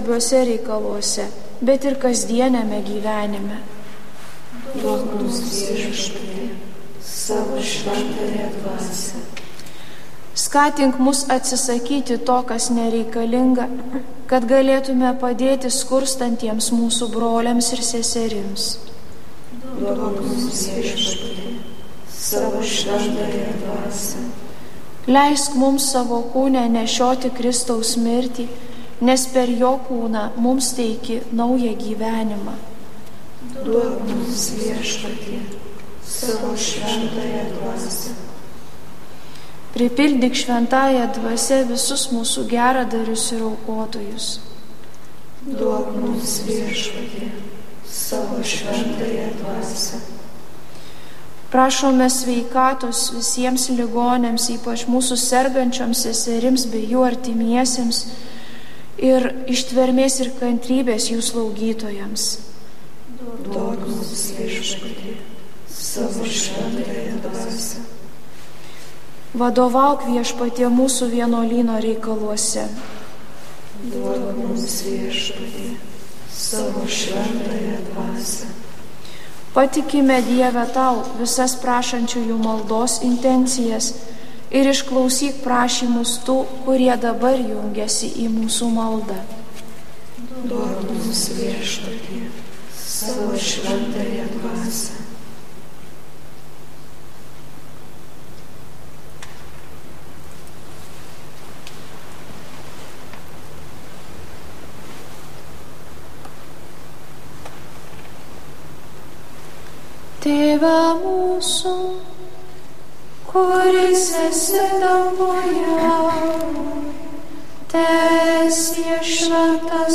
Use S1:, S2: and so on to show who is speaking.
S1: svarbiuose reikaluose, bet ir kasdieniame gyvenime.
S2: Duok mums, Viešpatie, savo šventąją dvasią.
S1: Skatink mus atsisakyti to, kas nereikalinga, kad galėtume padėti skurstantiems mūsų broliams ir seserims.
S2: Duok mums, Viešpatie, savo šventąją dvasią.
S1: Leisk mums savo kūne nešioti Kristaus mirtį, nes per jo kūną mums teiki naują gyvenimą.
S2: Duok mums, Viešpatie, savo šventąją dvasią.
S1: Pripildyk šventąją dvasią visus mūsų geradarius ir aukotojus.
S2: Duok mums, Viešpatie, savo šventąją dvasią.
S1: Prašome sveikatos visiems ligonėms, ypač mūsų sergančioms seserims bei jų artimiesiems, ir ištvermės ir kantrybės jų slaugytojams.
S2: Duok mums, Viešpatie, savo šventąją dvasią.
S1: Vadovauk, Viešpatie, mūsų vienuolyno reikaluose.
S2: Duok mums, Viešpatie, savo šventąją dvasią.
S1: Patikime, Dieve, tau visas prašančiųjų maldos intencijas ir išklausyk prašymus tų, kurie dabar jungiasi į mūsų maldą.
S2: Duok mums, Viešpatie, savo šventąją dvasią.
S1: Tėve mūsų, kuris esi danguje, teesie šventas